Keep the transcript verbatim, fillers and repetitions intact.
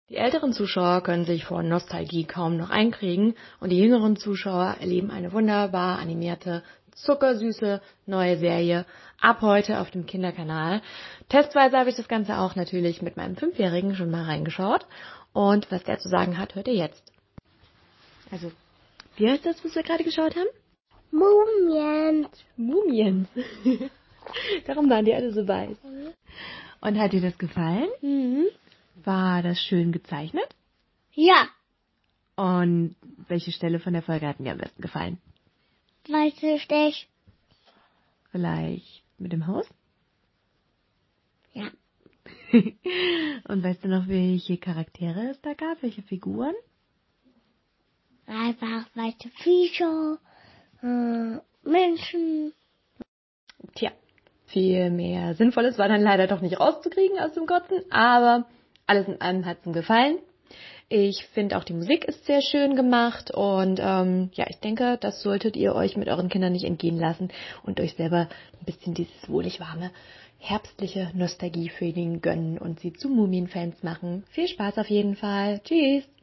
Die älteren Zuschauer können sich vor Nostalgie kaum noch einkriegen und die jüngeren Zuschauer erleben eine wunderbar animierte, zuckersüße neue Serie ab heute auf dem Kinderkanal. Testweise habe ich das Ganze auch natürlich mit meinem Fünfjährigen schon mal reingeschaut und was der zu sagen hat, hört ihr jetzt. Also, wie heißt das, was wir gerade geschaut haben? Mumien. Mumien. Darum waren die alle so weiß. Und hat dir das gefallen? Mhm. War das schön gezeichnet? Ja, Und welche Stelle von der Folge hat dir am besten gefallen? weiß ich nicht. Vielleicht mit dem Haus? Ja. Und weißt du noch, welche Charaktere es da gab? Welche Figuren? Einfach weiße Viecher, äh, Menschen. Tja, viel mehr Sinnvolles war dann leider doch nicht rauszukriegen aus dem Kotzen, aber alles in allem hat es ihm gefallen. Ich finde auch die Musik ist sehr schön gemacht und ähm, ja, ich denke, das solltet ihr euch mit euren Kindern nicht entgehen lassen und euch selber ein bisschen dieses wohlig warme, herbstliche Nostalgie-Feeling gönnen und sie zu Mumienfans machen. Viel Spaß auf jeden Fall. Tschüss!